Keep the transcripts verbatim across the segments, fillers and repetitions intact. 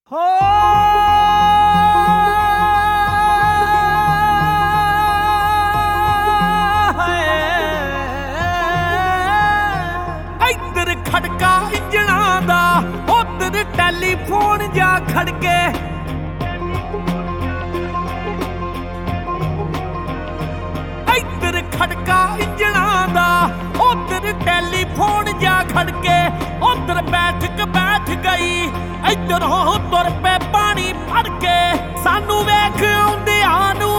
ਹੋ ਇੱਧਰ ਖੜਕਾ ਇੰਜਣਾਂ ਦਾ, ਉੱਧਰ ਟੈਲੀਫੋਨ ਜਾ ਖੜਕੇ। ਇੱਧਰ ਖੜਕਾ ਇੰਜਣਾਂ ਦਾ, ਉੱਧਰ ਟੈਲੀਫੋਨ ਜਾ ਖੜਕੇ। ਉੱਧਰ ਬੈਠਕ ਬੈਠ ਗਈ, ਇੱਧਰੋਂ ਤੁਰ ਪਏ ਪਾਣੀ ਭਰ ਕੇ। ਸਾਨੂੰ ਵੇਖ ਆਉਂਦਿਆਂ ਨੂੰ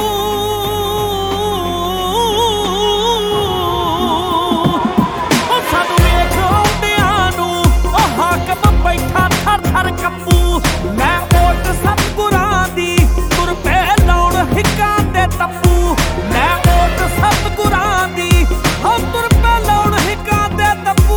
ਉਹ ਸਾਨੂੰ ਵੇਖ ਆਉਂਦਿਆਂ ਨੂੰ ਉਹ ਹਾਕਮ ਬੈਠਾ ਥਰ ਥਰ ਕੰਬੂ। ਲੈ ਓਟ ਸਤਿਗੁਰਾਂ ਦੀ, ਤੁਰ ਪਏ ਲਾਉਣ ਹਿੱਕਾਂ ਦੇ ਤੰਬੂ। ਲੈ ਓਟ ਸਤਿਗੁਰਾਂ ਦੀ, ਹੋ ਤੁਰ ਪਏ ਲਾਉਣ ਹਿੱਕਾਂ ਦੇ ਤੰਬੂ।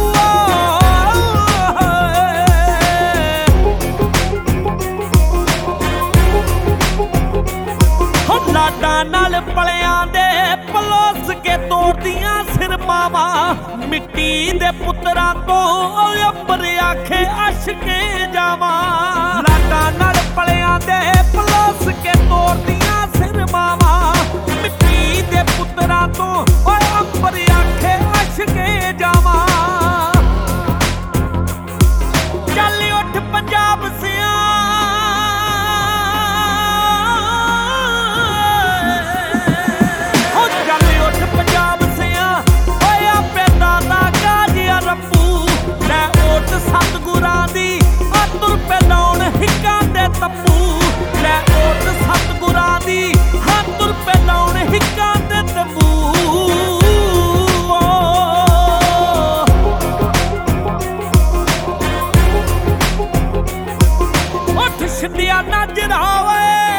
ਲਾਡਾਂ ਨਾਲ ਪਲਿਆਂ ਦੇ ਪਲੋਸ ਕੇ ਤੋੜਦੀਆਂ ਸਿਰ ਮਾਵਾਂ। ਮਿੱਟੀ ਦੇ ਪੁੱਤਰਾਂ ਤੋਂ ਅੰਬਰ ਆਖੇ ਅਸ਼ਕੇ ਜਾਵਾਂ। ਲਾਡਾਂ ਨਾਲ ਪਲਿਆਂ ਦੇ ਪਲੋਸ ਕੇ ਤੋੜਦੀਆਂ ਸਿਰ ਮਾਵਾਂ। ਮਿੱਟੀ ਦੇ ਪੁੱਤਰਾਂ ਤੋਂ ਓਏ ਅੰਬਰ ਆਖੇ ਅਸ਼ਕੇ ਜਾਵਾਂ। ਚੱਲ ਉੱਠ ਪੰਜਾਬ ਸਿਆਂ, ਸਤਿਗੁਰਾਂ ਦੀ ਆ ਤੁਰ ਪਏ ਲਾਉਣ ਹਿੱਕਾਂ ਦੇ ਤੰਬੂ। ਲੈ ਓਟ ਸਤਿਗੁਰਾਂ ਦੀ, ਹਾਂ ਤੁਰ ਪਏ ਲਾਉਣ ਹਿੱਕਾਂ ਦੇ ਤੰਬੂ। ਉੱਠ ਛਿੰਦਿਆ ਨਜ਼ਰ ਆਵੇ,